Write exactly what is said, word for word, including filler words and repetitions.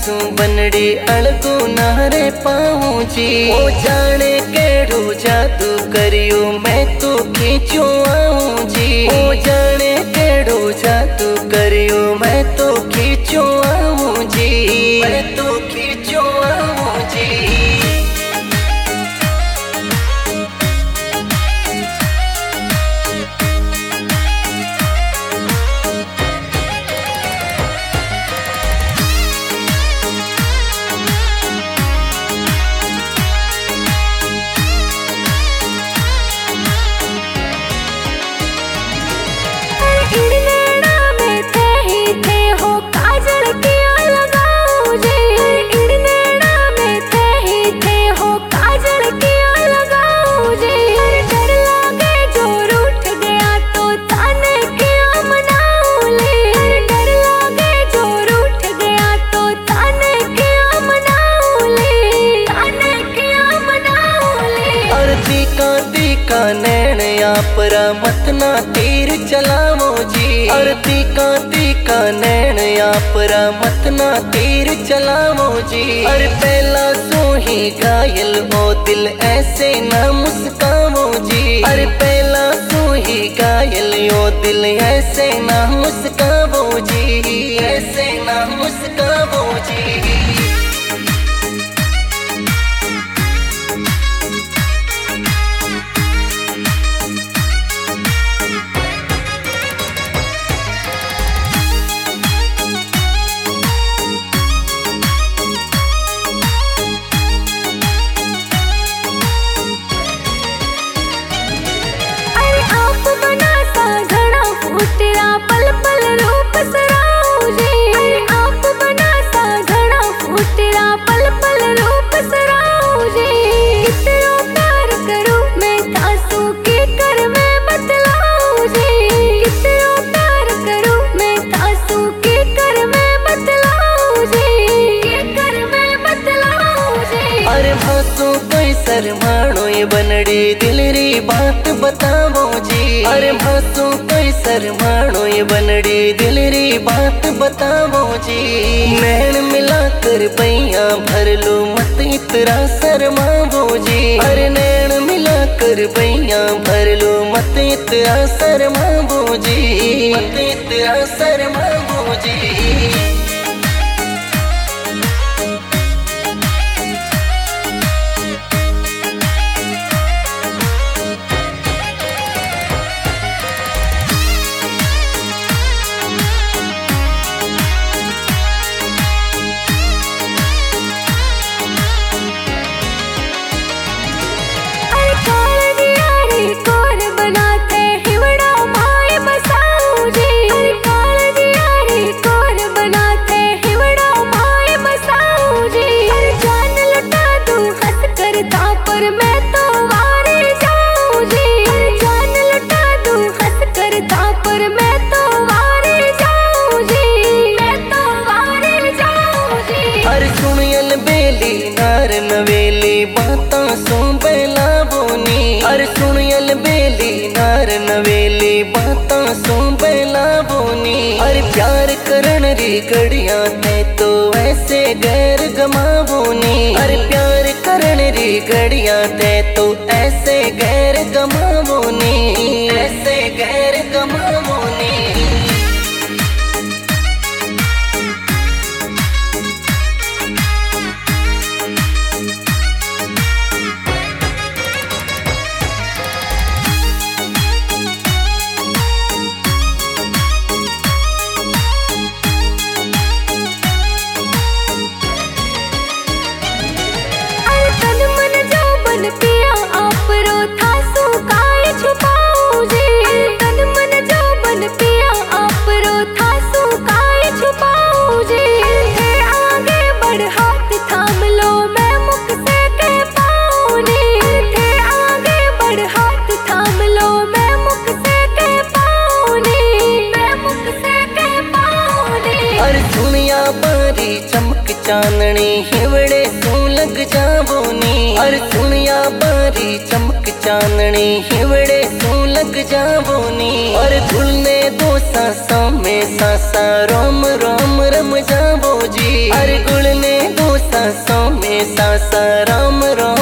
सू बनड़ी अड़गो नारे पाऊं जी। ओ जाने केड़ो जादू करियो मैं तो खींचो आऊं जी। ओ जाने केड़ो जादू करियो मैं तो खींचो आऊं जी। मैं तो खींचो आऊं जी। तीका नैन आपरा मतना तीर चलावो जी। अरती का तीका नैन आपरा मतना तीर चलावो जी। अरे पहला सो ही घायल ओ दिल ऐसे ना मुस्कावो जी। अरे पहला सो ही घायल ओ दिल ऐसे ना मुस्कावो जी। ऐसे ना मुस्कावो जी। पल पल रूप सराऊं जी। आप बना सा घड़ा फूटरा पल पल रूप सराऊं जी। कितनो प्यार करूं मैं तासू के कर मैं बतलाऊं जी। कितनो प्यार करूं मैं तासू के कर मैं बतलाऊं जी। के कर मैं बतलाऊं जी। अरे भासू कोई शर्माणो ये बनड़ी दिलरी बात बतावो जी। अरे भासू कोई शर्माणो ये बनड़ी दिलरी बात बतावो जी। नैन मिला कर बैया भर लो मत इतरा शर्मावो जी। अरे नैन मिला कर बैया भर लो मत इतरा शर्मावो जी। मत इतरा शर्मावो जी। नवेली बाता सो बेलावोनी। अरे सुनियल बेली नार नवेली बाता सो बेलावोनी। अरे प्यार करण री घड़िया थे तो ऐसे गैर गमावोनी। अरे प्यार करण री घड़िया थे तो ऐसे गैर गमावोनी। ऐसे गैर गमावोनी। पिया आप रो था सो काय छुपाऊं जी। तन मन जो बन पिया आप रो था सो काय छुपाऊं जी। थे आगे बढ़ हाथ थाम लो मैं मुख से कह पाऊं नी। थे आगे बढ़ हाथ थाम लो मैं मुख से कह पाऊं नी। मैं मुख से कह पाऊं नी। अरे दुनिया बारी चमक चांदनी हिवड़े सू लग जावो नी। अरे दुनिया बारी री चमक चांदनी हिवड़े सू लग जावो नी। और घुलने दो सांसों में सांसा रोम रोम रम जावो जी। और घुलने दो सांसों में सांसा रोम रोम